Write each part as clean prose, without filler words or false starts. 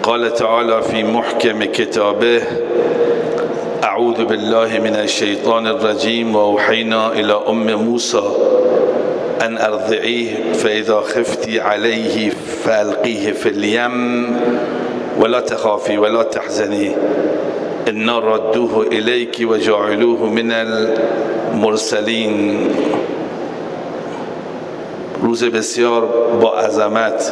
قال تعالى في محكم كتابه أعوذ بالله من الشيطان الرجيم وأوحينا إلى أم موسى أن أرضعيه فإذا خفتي عليه فألقيه في اليم ولا تخافي ولا تحزني إنا ردوه إليك وجعلوه من المرسلين. روز بسیار با عظمت،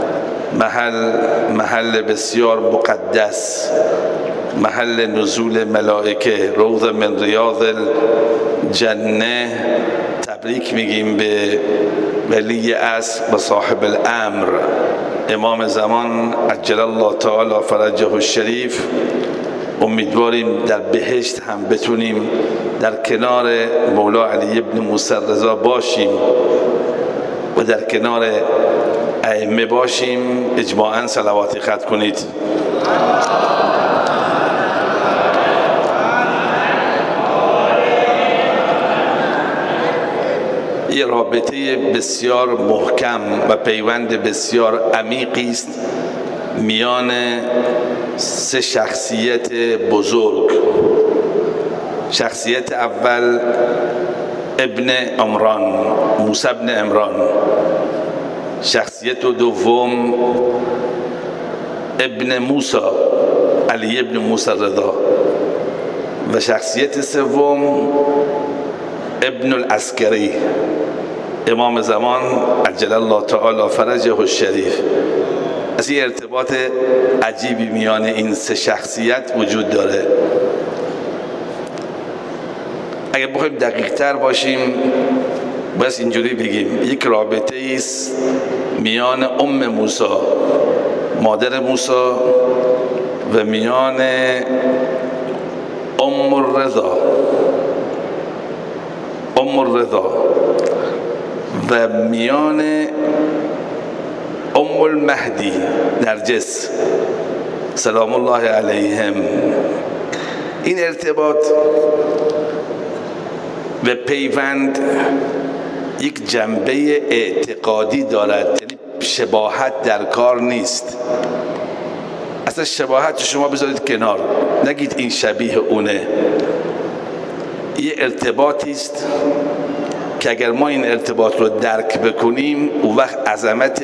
محل بسیار مقدس، محل نزول ملائکه، روض من ریاض الجنه. تبریک میگیم به ولی عصر و صاحب الامر امام زمان عجل الله تعالی فرجه الشریف. امیدواریم در بهشت هم بتونیم در کنار مولا علی ابن موسی رضا باشیم و در کنار ائمه باشیم. اجماعاً صلواتی ختم کنید. یه رابطه بسیار محکم و پیوند بسیار عمیقی است میان سه شخصیت بزرگ. شخصیت اول ابن عمران، موسی ابن عمران. شخصیت دوم ابن موسی، علی ابن موسی رضا. و شخصیت سوم ابن العسکری، امام زمان عجل الله تعالی فرجه الشریف. از این ارتباط عجیبی میان این سه شخصیت وجود داره. اگر بخوایم دقیق تر باشیم بس اینجوری بگیم یک رابطه ایست میان ام موسی، مادر موسی، و میان ام الرضا و میان ام المهدی نرجس سلام الله علیهم. این ارتباط و پیوند یک جنبه اعتقادی دارد، یعنی شباهت در کار نیست. اصلا شباهت شما بذارید کنار، نگید این شبیه اونه. یه ارتباطی است که اگر ما این ارتباط رو درک بکنیم اون وقت عظمت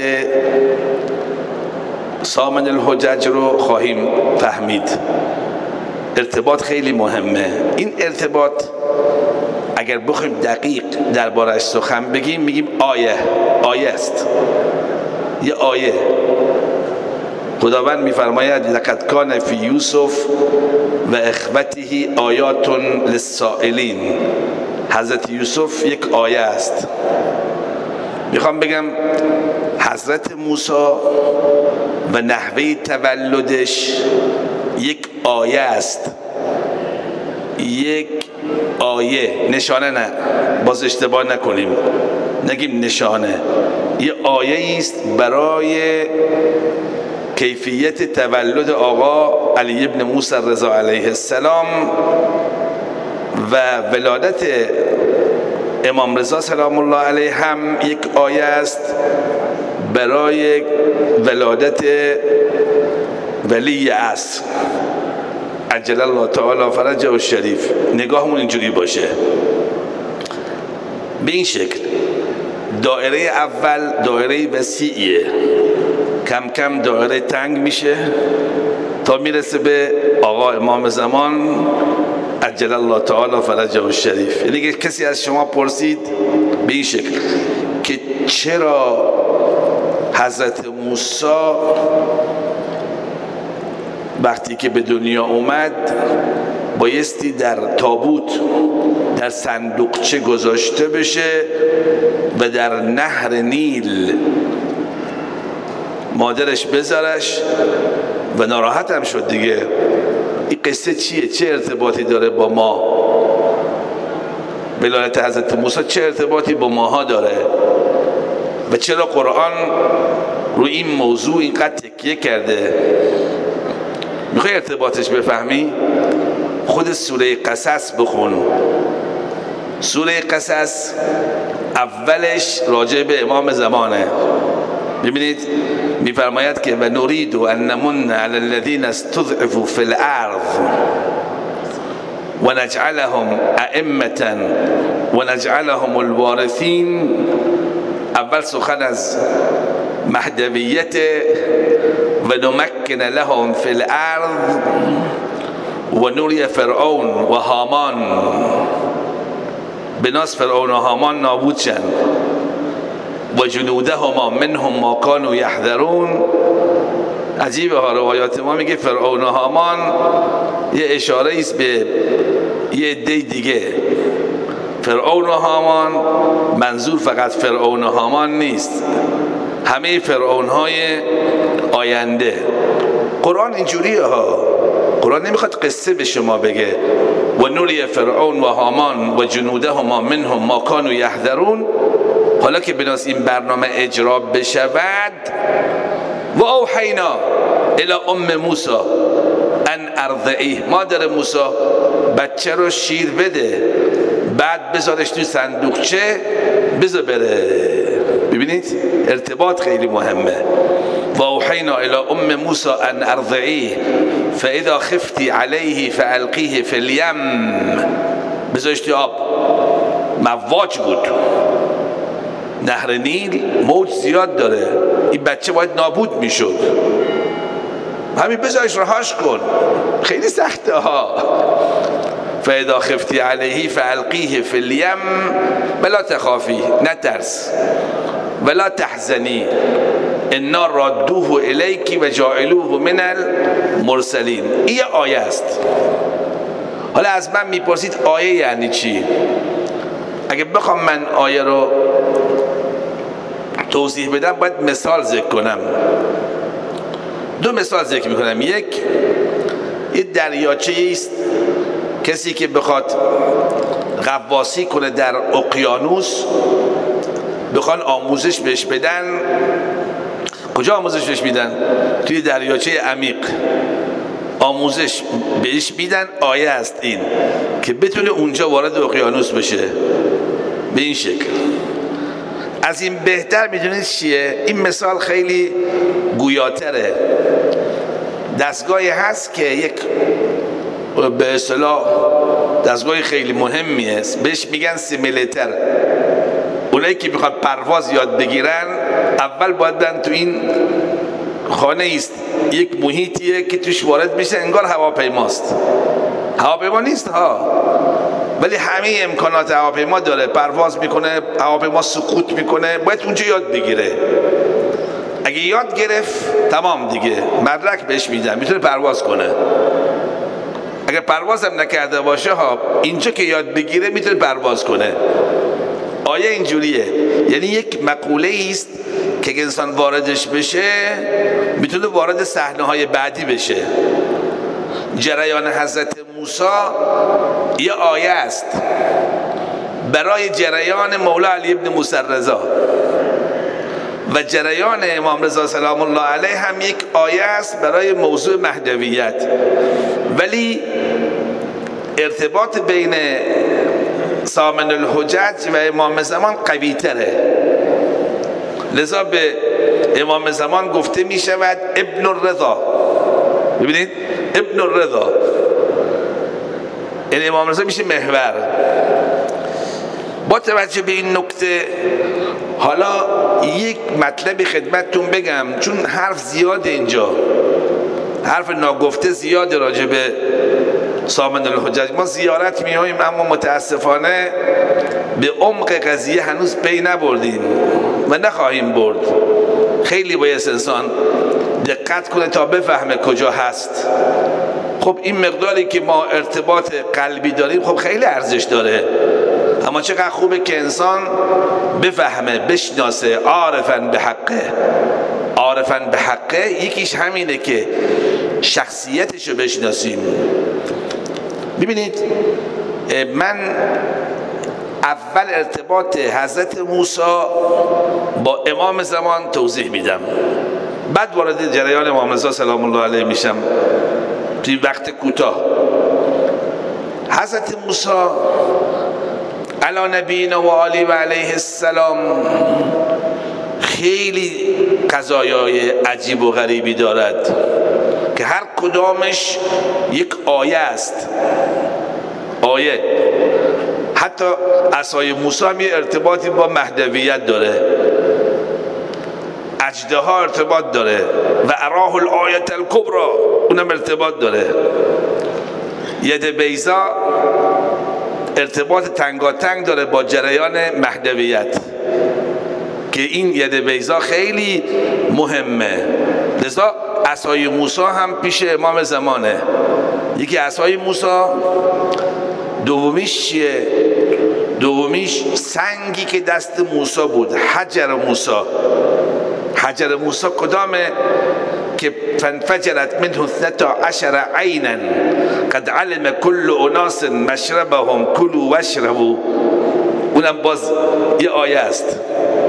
سامن الحجج رو خواهیم فهمید. ارتباط خیلی مهمه. این ارتباط اگر بخوایم دقیق دربارش سخن بگیم میگیم آیه است. یه آیه. خداوند میفرماید لقد کان فی یوسف و اخوته آیات للسائلین. حضرت یوسف یک آیه است. میخوام بگم حضرت موسی و نحوه تولدش یک آیه است. یک آیه، نشانه نه، باز اشتباه نکنیم، نگیم نشانه. یه آیه است برای کیفیت تولد آقا علی ابن موسی رضا علیه السلام و ولادت امام رضا سلام الله علیه هم یک آیه است برای ولادت ولی عصر عجل الله تعالی فرجه الشریف. نگاهمون اینجوری باشه، به این شکل. دایره اول دایره وسیعیه، کم کم دایره تنگ میشه تا میرسه به آقا امام زمان عجل الله تعالی فرجه الشریف. یعنی کسی از شما پرسید به این شکل که چرا حضرت موسی وقتی که به دنیا اومد بایستی در تابوت، در صندوقچه گذاشته بشه و در نهر نیل مادرش بذارش و ناراحت هم شد دیگه. این قصه چیه؟ چه ارتباطی داره با ما؟ ولایت حضرت موسی چه ارتباطی با ماها داره؟ و چرا قرآن روی این موضوع اینقدر تکیه کرده؟ میخوای ارتباطش بفهمی؟ خود سوره قصص بخون. سوره قصص اولش راجع به امام زمانه. ببینید میفرماید که و نريد ان نمن على الذين استضعفوا في الارض ونجعلهم ائمة ونجعلهم الوارثين. اول سخن از مهدویت و نمکن لهم فی الارض و نوری فرعون و هامان، بناس فرعون و هامان نابود شن و جنودهما منهم ما كانوا يحذرون. عجیبه ها، روایات ما میگه فرعون و هامان یه اشاره است به یه عده دیگه. فرعون و هامان منظور فقط فرعون و هامان نیست، همه فرعون های آینده. قرآن اینجوریه ها، قرآن نمیخواد قصه به شما بگه و نوری فرعون و هامان و جنودهما منهم ما كانوا يحذرون. حالا که بناس این برنامه اجرا بشود، و اوحینا الی ام موسی ان ارضعیه، مادر موسی بچه رو شیر بده، بعد بذارش توی صندوقچه بذار بره. ببینید ارتباط خیلی مهمه. و اوحینا الی ام موسی ان ارضعیه فاذا خفتی علیه فالقیه فی الیم، بذارش توی آب. مواج بود، نهر نیل موج زیاد داره، این بچه باید نابود میشد، همین بذارش رهاش کن، خیلی سخته ها. فاذا خفتی علیه فالقیه فی الیم ولا تخافی، نترس، ولا تحزنی انا رادوه الیکی و جاعلوه من المرسلین. این آیه است. حالا از من میپرسید آیه یعنی چی؟ اگه بخوام من آیه رو توضیح بدم باید مثال ذکر کنم. دو مثال ذکر میکنم. یک، یه دریاچه است، کسی که بخواد غواصی کنه در اقیانوس، بخوان آموزش بهش بدن، کجا آموزش بهش میدن؟ توی دریاچه عمیق آموزش بهش میدن. آیه است این که بتونه اونجا وارد اقیانوس بشه به این شکل. از این بهتر میدونید چیه؟ این مثال خیلی گویاتره. دستگاهی هست که یک به اصطلاح دستگاه خیلی مهمی است، بهش میگن سیمیلیتر. اونایی که میخواد پرواز یاد بگیرن اول باید برن تو این خانه است، یک محیطیه که توش وارد میشه، انگار هواپیماست. هواپیما نیست ها، ولی همه امکانات هواپیما داره، پرواز میکنه، هواپیما سقوط میکنه، باید اونجا یاد بگیره. اگه یاد گرفت تمام دیگه، مدرک بهش میدن، میتونه پرواز کنه. اگه پرواز هم نکرده باشه ها، اینجا که یاد بگیره میتونه پرواز کنه. آیه اینجوریه، یعنی یک مقوله است که انسان واردش بشه میتونه وارد صحنه‌های بعدی بشه. جریان حضرت موسی یه آیه است برای جریان مولا علی ابن موسی رضا، و جریان امام رضا سلام الله علیه هم یک آیه است برای موضوع مهدویت. ولی ارتباط بین سامن الحجج و امام زمان قوی تره، لذا به امام زمان گفته می شود ابن الرضا. ببینید ابن الرضا، این امام رضا میشه محور. با توجه به این نکته حالا یک مطلب خدمتتون بگم، چون حرف زیاده اینجا، حرف ناگفته زیاده راجع به سامن الحجج. ما زیارت میاییم اما متاسفانه به عمق قضیه هنوز پی نبردیم و نخواهیم برد. خیلی باید انسان دقت کنه تا بفهمه کجا هست. خب این مقداری که ما ارتباط قلبی داریم خب خیلی ارزش داره، اما چقدر خوبه که انسان بفهمه، بشناسه. عارفاً به حقه، عارفاً به حقه یکیش همینه که شخصیتشو بشناسیم. ببینید من اول ارتباط حضرت موسی با امام زمان توضیح میدم، بعد وارد جریان امام رضا سلام الله علیه میشم توی وقت کوتاه. حضرت موسی علی نبینا و آله و علیه السلام خیلی قضایای عجیب و غریبی دارد که هر کدامش یک آیه است. آیه حتی عصای موسی هم یه ارتباطی با مهدویت داره، اژدها ارتباط داره و اراه الآیة الکبری اونم ارتباط داره. ید بیضا ارتباط تنگاتنگ داره با جریان مهدویت که این ید بیضا خیلی مهمه. لذا عصای موسی هم پیش امام زمانه. یکی عصای موسی، دومیش چیه؟ دومیش سنگی که دست موسی بود، حجر موسی. حجر موسی کدامه؟ که فانفجرت منه 12 عینا قد علم كل اناس مشربهم کلوا واشربوا. اونم باز یه آیه است.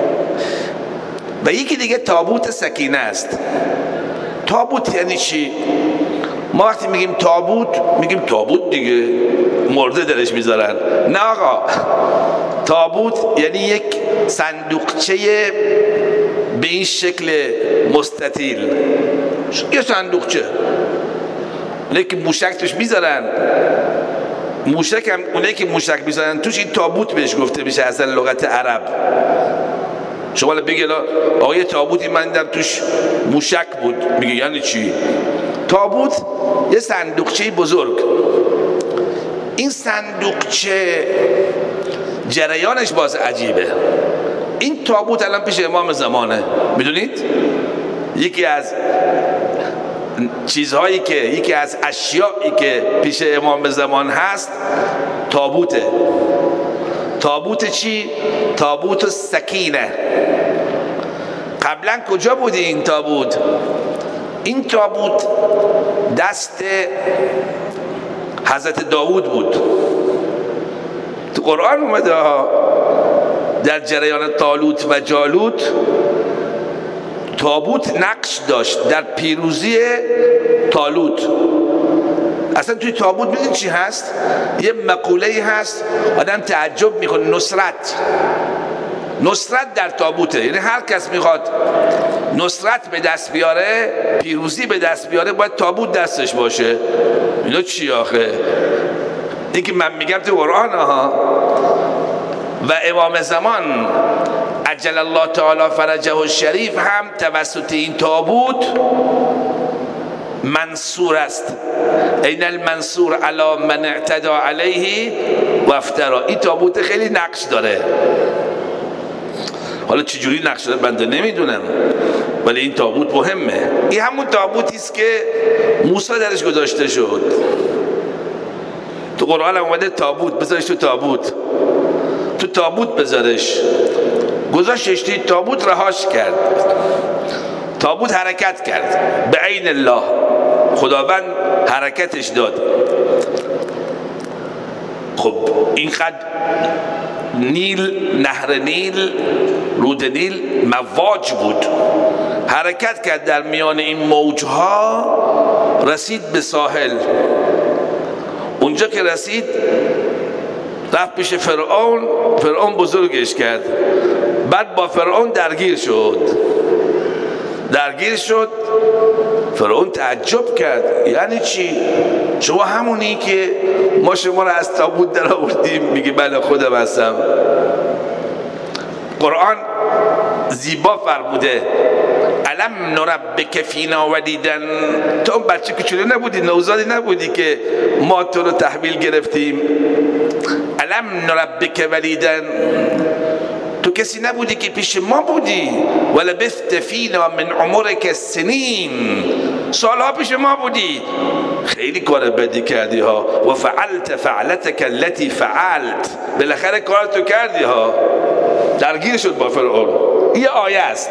و یکی دیگه تابوت سکینه است. تابوت یعنی چی؟ ما وقتی میگیم تابوت میگیم تابوت دیگه مرده درش میذارن. نه آقا، تابوت یعنی یک صندوقچه به این شکل مستطیل، یه صندوقچه لیکن موشک توش میذارن. موشک هم اونایی که موشک میذارن توش، این تابوت بهش گفته میشه اصلا لغت عرب. شما بگی آقا یه تابوتی من دیدم توش موشک بود، میگه یعنی چی؟ تابوت یه صندوقچه بزرگ. این صندوقچه جریانش باز عجیبه. این تابوت الان پیش امام زمانه، میدونید؟ یکی از چیزهایی که یکی از اشیایی که پیش امام زمان هست تابوته. تابوت چی؟ تابوت سکینه. قبلا کجا بودی این تابوت؟ این تابوت دست حضرت داوود بود. تو قرآن اومده در جریان طالوت و جالوت تابوت نقش داشت در پیروزی طالوت. اصلا توی تابوت میدونید چی هست؟ یه مقوله هست آدم تعجب میکنه، نصرت در تابوته. یعنی هر کس میخواد نصرت به دست بیاره، پیروزی به دست بیاره، باید تابوت دستش باشه. اینا چی آخه؟ این که من میگم تو قرآن ها. و امام زمان عجل الله تعالی فرجه الشریف هم توسط این تابوت منصور است. این المنصور علی من اعتدى علیه و افترا. این تابوت خیلی نقش داره. حالا چجوری نقش داره بنده نمیدونم، ولی این تابوت مهمه. این همون تابوتی است که موسی درش گذاشته شد. تو قرآن اومده تابوت بذارش تو تابوت، تو تابوت بذارش، گذاشتش توی تابوت، رهاش کرد. تابوت حرکت کرد به عین الله، خداوند حرکتش داد. خب اینقدر نیل، نهر نیل، رود نیل مواج بود، حرکت کرد در میان این موجها، رسید به ساحل. اونجا که رسید رفت پیش فرعون. فرعون بزرگش کرد، بعد با فرعون درگیر شد. فرعون تعجب کرد، یعنی چی؟ شما همونی که ما شما را از تابوت در آوردیم؟ میگه بله خودم هستم. قرآن زیبا فرموده الم نربک فینا ولیدا. تو اون بچه کوچولو نبودی، نوزادی نبودی که ما تو رو تحویل گرفتیم؟ الم نربک ولیدا، تو کسی نبودی که پیش ما بودی؟ ولبثت فینا من عمرک سنین، سالها پیش ما بودی، خیلی کار بدی کردی ها. و فعلت فعلتک التي فعلت، بالاخره کارتو کردی ها. درگیر شد با فرعون. یه آیه است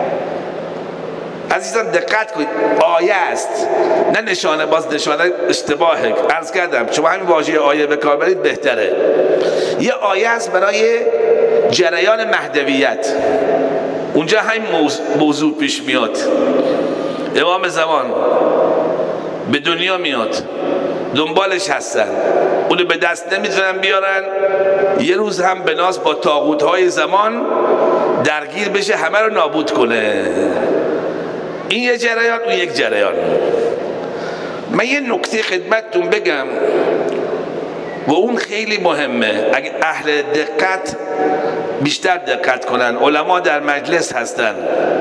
عزیزان، دقت کنید، آیه است نه نشانه. باز نشانه اشتباهه، عرض کردم شما همین واژه آیه به کار برید بهتره. یه آیه است برای جریان مهدویت. اونجا همین موضوع پیش میاد. امام زمان به دنیا میاد، دنبالش هستن، اونو به دست نمیتونن بیارن. یه روز هم به ناس با طاغوت‌های زمان درگیر بشه، همه رو نابود کنه. این یه جریان، اون یک جریان. من یه نکته خدمتتون بگم و اون خیلی مهمه، اگه اهل دقت بیشتر دقت کنن، علما در مجلس هستن.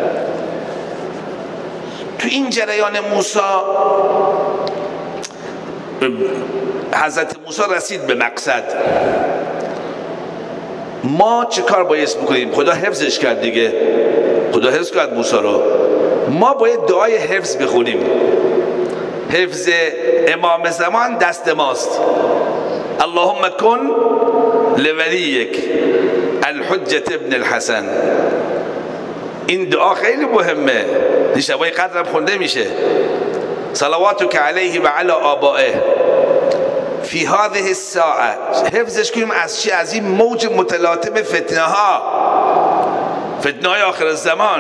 تو این جریان موسی، حضرت موسی رسید به مقصد. ما چه کار باید بکنیم؟ خدا حفظش کرد دیگه، خدا حفظ کرد موسی رو. ما باید دعای حفظ بخونیم. حفظ امام زمان دست ماست. اللهم کن لولیک الحجة ابن الحسن. این دعا خیلی مهمه، شبای قدرم خونده میشه. صلواتک علیه و علی آبائه فی هذه الساعه. حفظش کنیم از چی؟ از این موج متلاطم فتنه ها، فتنه های آخر الزمان.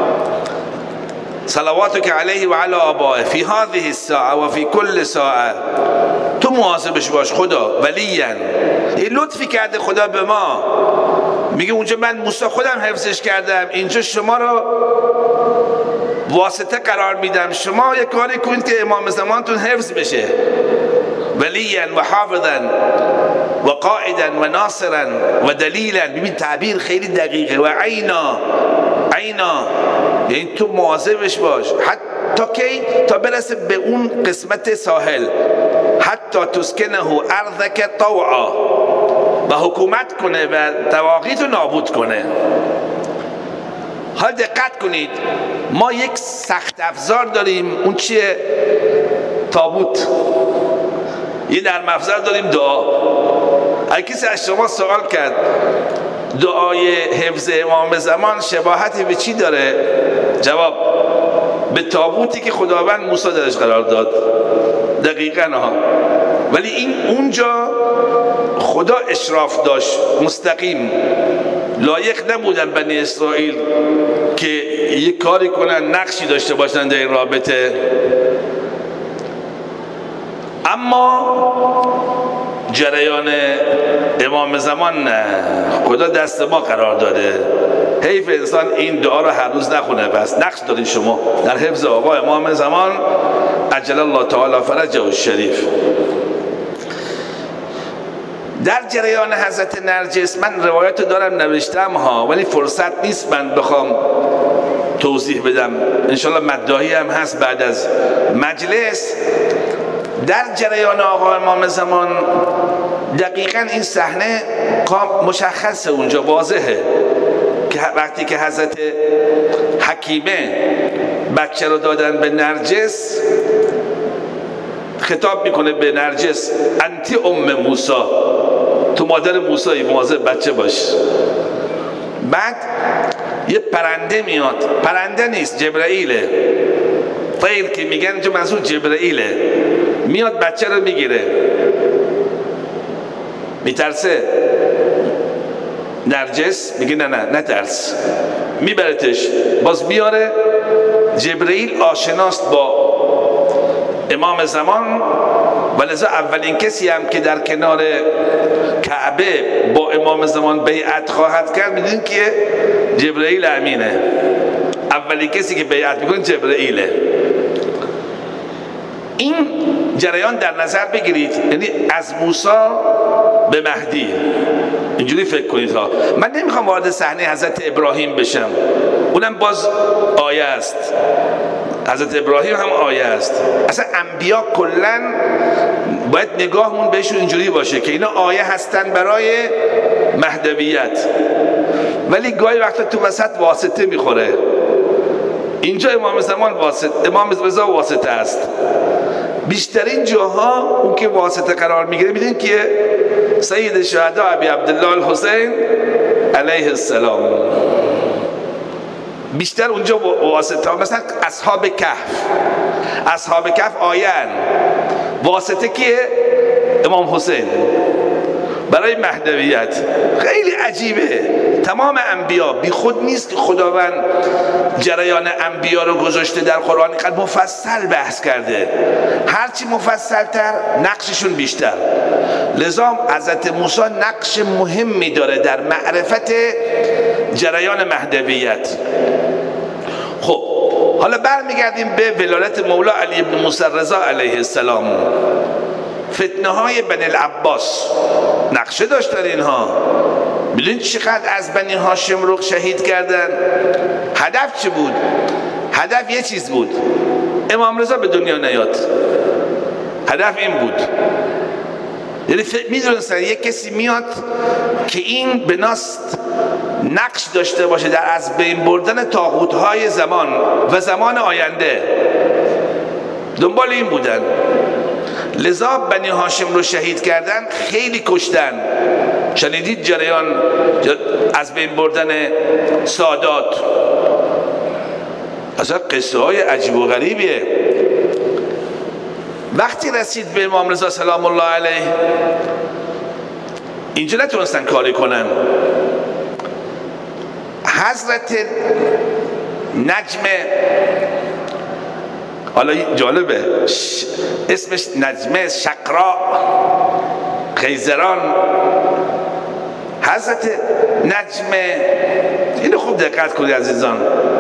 صلواتک علیه و علی آبائه فی هذه الساعه و فی کل ساعه. تو مواظبش باش خدا. ولیا، این لطفی کرده خدا به ما، میگه اونجا من موسی خودم حفظش کردم، اینجا شما رو واسطه قرار میدم، شما یک کاری کنید که امام زمانتون حفظ بشه. ولیا و حافظا و قائدا و ناصرا و دلیلا. ببین تعبیر خیلی دقیقه. و عینا، عینا یعنی تو مواظبش باش حتی کی؟ تا برسه به اون قسمت ساحل. حتی تسکنه ارضک طوعا، و حکومت کنه و تواقیت رو نابود کنه. حالا دقت کنید، ما یک سخت افزار داریم، اون چیه؟ تابوت. یه نرم افزار داریم، دعا. اگه کسی از شما سوال کرد دعای حفظ امام زمان شباهتی به چی داره؟ جواب: به تابوتی که خداوند موسی درش قرار داد. دقیقاً ها. ولی این اونجا خدا اشراف داشت مستقیم. لایق نبودن بنی اسرائیل که یک کاری کنن، نقشی داشته باشن در این رابطه. اما جریان امام زمان نه، خدا دست ما قرار داده. حیف انسان این دعا رو هر روز نخونه. بس نقش دارین شما در حفظ آقا امام زمان عجل الله تعالی فرجه الشریف. در جریان حضرت نرجس، من روایت دارم نوشتم ها، ولی فرصت نیست من بخوام توضیح بدم. انشالله مداحی هم هست بعد از مجلس. در جریان آقا امام زمان دقیقاً این صحنه مشخصه، اونجا واضحه که وقتی که حضرت حکیمه بچه رو دادن به نرجس، خطاب میکنه به نرجس: انتی ام موسی، تو مادر موسی، مواظب بچه باش. بعد یه پرنده میاد، پرنده نیست، جبرائیله. طیر که میگن جو منظور جبرائیله، میاد بچه رو میگیره. میترسه نرجس، میگه نه نه نترس، میبرتش. باز میاره. جبرائیل آشناست با امام زمان، ولذا اولین کسی هم که در کنار کعبه با امام زمان بیعت خواهد کرد، میدونید که جبرائیل امینه. اولین کسی که بیعت میکنه جبرائیله. این جریان در نظر بگیرید، یعنی از موسی به مهدی، اینجوری فکر کنید ها. من نمیخوام وارد صحنه حضرت ابراهیم بشم، اونم باز آیه است. حضرت ابراهیم هم آیه است. اصلا انبیا کلن باید نگاهمون بهشون اینجوری باشه که اینا آیه هستن برای مهدویت، ولی گاهی وقتا تو وسط واسطه میخوره. اینجا امام زمان واسطه، امام رضا واسطه است. بیشترین جاها اون که واسطه قرار میگیره، میدونید که سید شهدا ابی عبدالله الحسین علیه السلام بیشتر اونجا واسطه. مثلا اصحاب کهف، اصحاب کهف آیان، واسطه کیه؟ امام حسین. برای مهدویت. خیلی عجیبه. تمام انبیا بی خود نیست که خداوند جریان انبیا رو گذاشته در قرآن اینقدر مفصل بحث کرده، هرچی مفصل تر نقششون بیشتر. لذا حضرت موسی نقش مهمی داره در معرفت جریان مهدویت. خب حالا برمیگردیم به ولایت مولا علی بن موسی رضا علیه السلام. فتنه های بنی العباس نقشه داشتن اینها. میدونید چقدر از بنی هاشم رو شهید کردن؟ هدف چه بود؟ هدف یه چیز بود، امام رضا به دنیا نیاد. هدف این بود. یعنی میدونستن یک کسی میاد که این بناست نقش داشته باشه در از بین بردن طاغوت‌های زمان و زمان آینده. دنبال این بودن. لذا بنی هاشم رو شهید کردن، خیلی کشتن. شنیدید جریان از بین بردن سادات؟ اصلا قصه های عجیب و غریبیه. وقتی رسید به امام رضا سلام الله علیه، اینجا نتونستن کاری کنن. حضرت نجم، حالا جالبه اسمش نجمه شقرا خیزران، حضرت نجم، اینو خوب دقت کنید عزیزان.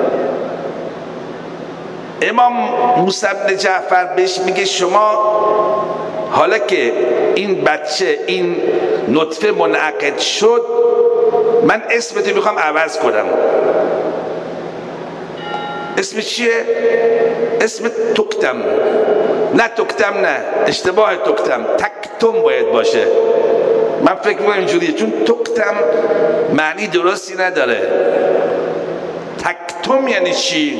امام موسی بن جعفر بهش میگه شما حالا که این بچه، این نطفه منعقد شد، من اسمتو میخوام عوض کنم. اسم چیه؟ اسم تکتم. نه تکتم، نه اشتباه تکتم، تکتم باید باشه. من فکر میکنم اینجوریه، چون تکتم معنی درستی نداره. تکتم یعنی چی؟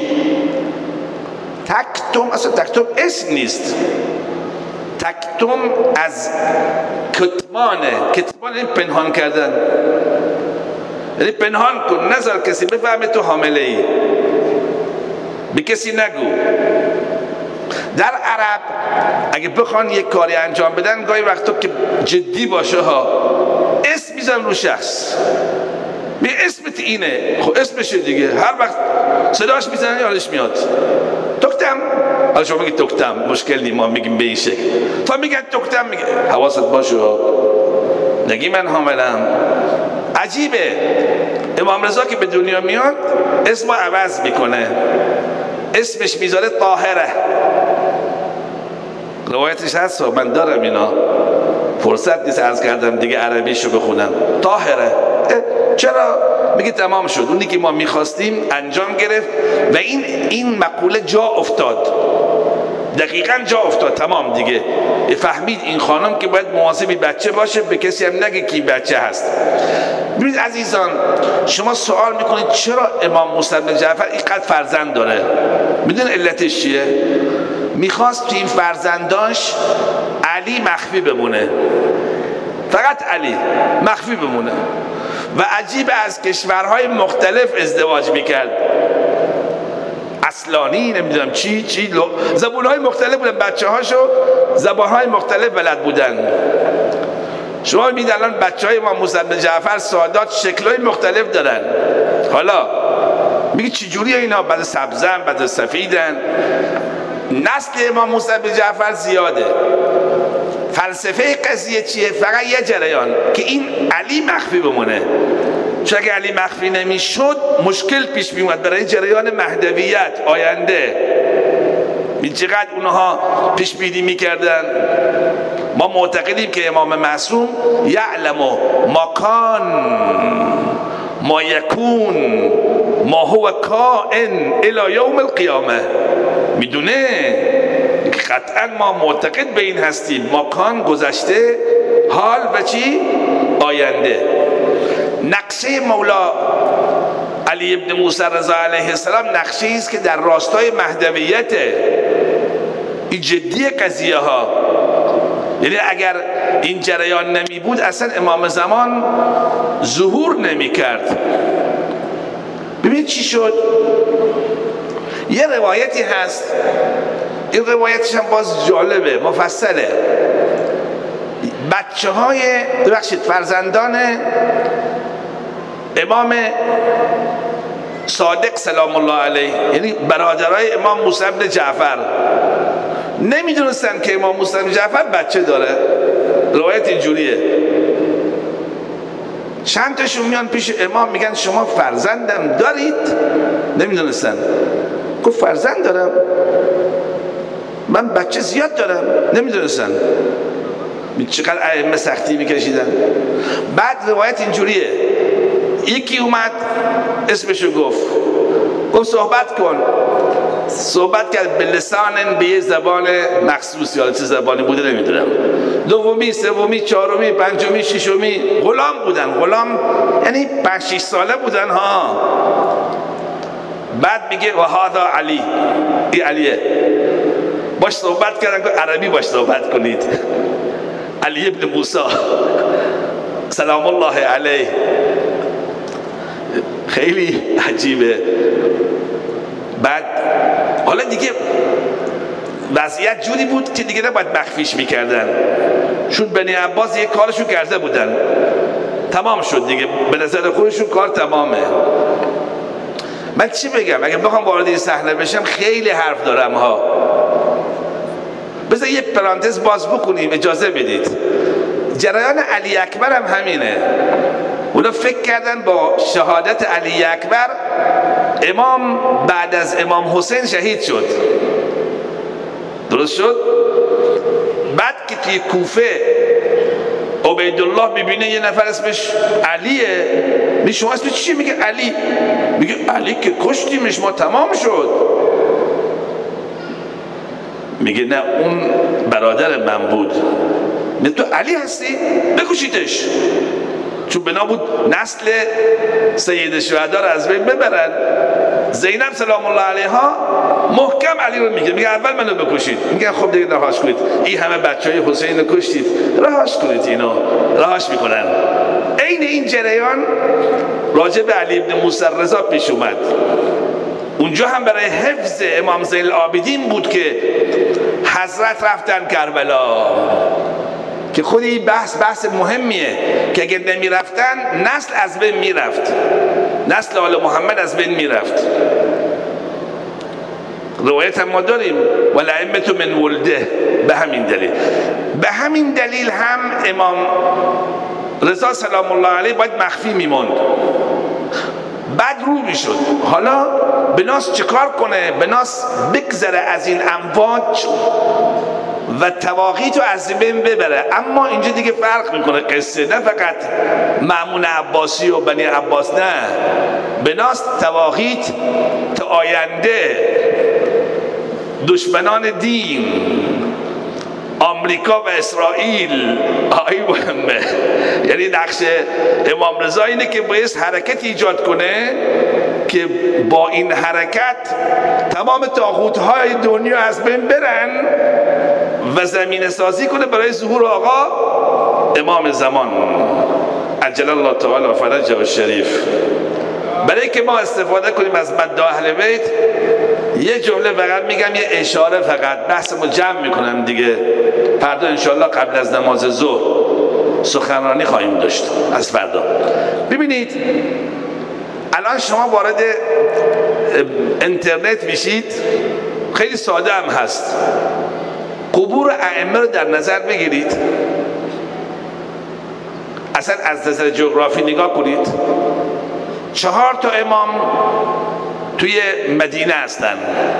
تکتم اصلا تکتم اسم نیست. تکتم از کتمانه. کتمان این پنهان کردن، یعنی پنهان کن، نذار کسی بفهمه تو حامله ای، به کسی نگو. در عرب اگه بخوان یک کاری انجام بدن، گاهی وقتا که جدی باشه ها، اسم میزن رو شخص. به اسمت اینه، خب اسمشه دیگه. هر وقت صداش میزنن یادش میاد. تکتم، حالا شما میگید تکتم، مشکل نیم، ما میگیم به این شکل. تا میگن تکتم، میگه حواست باشه نگی من حاملم. عجیبه. امام رضا که به دنیا میاد اسمو عوض میکنه، اسمش میذاره طاهره. روایتش هست، من دارم اینا، فرصت نیست عرض کردم دیگه عربیشو بخونم. طاهره. چرا؟ میگه تمام شد، اونی که ما میخواستیم انجام گرفت و این مقوله جا افتاد، دقیقاً جا افتاد. تمام دیگه فهمید این خانم که باید مواظب بچه باشه، به کسی هم نگه که بچه هست. ببینید عزیزان، شما سوال میکنید چرا امام موسی بن جعفر اینقدر فرزند داره؟ میدون علتش چیه؟ میخواست تو این فرزنداش علی مخفی بمونه، فقط علی مخفی بمونه. و عجیب، از کشورهای مختلف ازدواج میکرد. اصلانی، نمیدونم چی زبانهای مختلف بودن، بچه هاشو زبانهای مختلف بلد بودن. شما میدید الان بچه های امام موسی بن جعفر سادات شکلهای مختلف دارن. حالا میگه چی جوری اینا؟ بعد سبزن، بعد سفیدن. نسل امام موسی بن جعفر زیاده. فلسفه قضیه چیه؟ فقط یه جریان که این علی مخفی بمونه. چون اگه علی مخفی نمیشد مشکل پیش میومد برای جریان مهدویت آینده. این چقدر اونها پیش بینی میکردن. ما معتقدیم که امام معصوم یعلم ما کان ما یکون ما هو کائن الی یوم القیامه. میدونه قطعا ما معتقد به این هستیم، مکان گذشته، حال و چی؟ آینده. نقشه مولا علی ابن موسی رضا علیه السلام نقشه است که در راستای مهدویته. این جدی قضیه ها. یعنی اگر این جریان نمی بود اصلا امام زمان ظهور نمی کرد. ببین چی شد. یه روایتی هست، این روایتش هم باز جالبه، مفصله. فرزندان امام صادق سلام الله علیه، یعنی برادرای امام موسی بن جعفر، نمیدونستن که امام موسی بن جعفر بچه داره. روایت اینجوریه، چند تاشون میان پیش امام میگن شما فرزندم دارید؟ نمیدونستن. گفت فرزند دارم، من بچه زیاد دارم. نمیدونستن. چقدر ائمه سختی میکشیدن. بعد روایت اینجوریه، یکی اومد اسمشو گفت صحبت کن. صحبت کرد به لسان، به یه زبان مخصوص، یا چه زبانی بوده نمیدونم. دومی، سومی، چهارمی، پنجمی، ششمی. غلام بودن، غلام یعنی 5-6 ساله بودن ها. بعد میگه و هذا علی، این علیه. باش صحبت کردن که عربی باش صحبت کنید. علی ابن موسی سلام الله علیه. خیلی عجیبه. بعد حالا دیگه وضعیت جوری بود که دیگه نباید مخفیش میکردن، چون بنی عباس یه کارشون کرده بودن، تمام شد دیگه، به نظر خودشون کار تمامه. من چی بگم؟ اگه بخوام وارد این صحنه بشم خیلی حرف دارم ها. بذار یه پرانتز باز بکنیم، اجازه بدید. جریان علی اکبر هم همینه. اونا فکر کردن با شهادت علی اکبر امام بعد از امام حسین شهید شد. درست شد؟ بعد که توی کوفه عبیدالله میبینه یه نفر اسمش علیه، میگه شما اسمش چیه؟ میگه علی. میگه علی که کشتیمش ما، تمام شد. میگه نه، اون برادر من بود. میگه تو علی هستی؟ بکشیدش. چون بنا بود نسل سید شهدا رو از بین ببرن. زینب سلام الله علیها محکم علی رو میگه اول منو بکشید. میگن خب دیگه رهاش کنید، این همه بچهای حسین رو کشتید، رهاش کنید. اینو رهاش میکنن. عین این جریان راجع به علی ابن موسی رضا پیش اومد. اونجا هم برای حفظ امام زین العابدین بود که حضرت رفتن کربلا، که خود این بحث مهمیه که اگر نمی رفتن نسل از بین می رفت، نسل آل محمد از بین می رفت. روایت هم ما داریم ولائمة من ولده. به همین دلیل هم امام رضا سلام الله علیه باید مخفی میموند. بعد رو میشد حالا بناس چیکار کنه؟ بناس بگذره از این امواج و تواقیت رو از بین ببره. اما اینجا دیگه فرق میکنه قصه، نه فقط مأمون عباسی و بنی عباس، نه، بناس تواقیت تا آینده دشمنان دین، آمریکا و اسرائیل. آی مهمه. یعنی نقش امام رضا اینه که باید حرکت ایجاد کنه که با این حرکت تمام طاغوت‌های دنیا از بین برن و زمینه سازی کنه برای ظهور آقا امام زمان عجل الله تعالی فرجه الشریف. برای که ما استفاده کنیم از مدح اهل بیت، یه جمله فقط میگم، یه اشاره فقط، بحثمو جمع میکنم دیگه. فردا انشالله قبل از نماز ظهر سخنرانی خواهیم داشت از فردا. ببینید الان شما وارد اینترنت میشید، خیلی ساده هم هست. قبور ائمه رو در نظر بگیرید، اصلا از نظر جغرافی نگاه کنید. 4 امام توی مدینه هستن.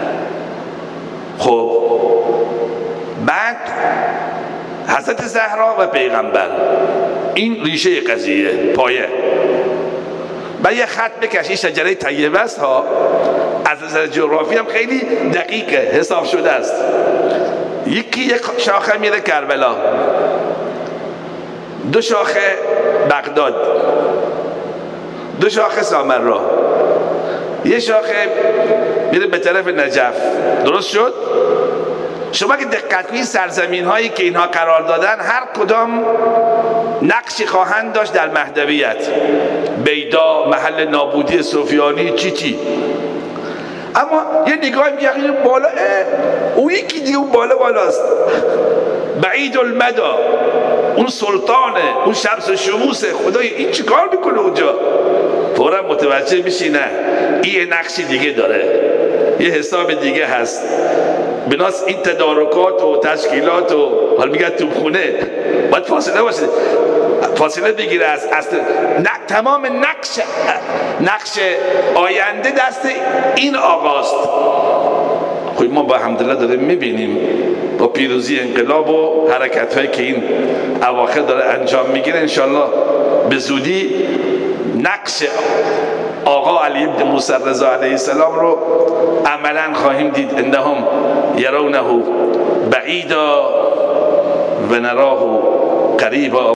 خب بعد حضرت زهرا و پیغمبر، این ریشه قضیه، پایه. بعد یه خط بکش، این شجره طیبه است ها، از نظر جغرافی هم خیلی دقیقه، حساب شده است. یکی یک شاخه میره کربلا، 2 شاخه بغداد، 2 شاخه سامرا، یه شاخه میره به طرف نجف. درست شد؟ شما که دقت کنید سرزمین هایی که اینها قرار دادن هر کدام نقشی خواهند داشت در مهدویت. بیدا، محل نابودی سفیانی، چی. اما یه نگاه میگه بالا، اون یکی دیگه اون بالاست. بعید المدا، اون سلطانه، اون شمس شموسه، خدای این چی کار میکنه اونجا؟ فورا متوجه میشی نه این نقشی دیگه داره، یه حساب دیگه هست. بناس این تدارکات و تشکیلات و حال میگه توپخونه باید فاصله باشه، فاصله بگیره از اصل. تمام نقش آینده دست این آقاست. خب ما با حمدالله داریم میبینیم با پیروزی انقلاب و حرکت هایی که این اواخر داره انجام میگیره، انشالله به زودی نقش آقا علی بن موسی رضا علیه السلام رو عملا خواهیم دید. انهم یرونه بعیدا و نراه قریبا.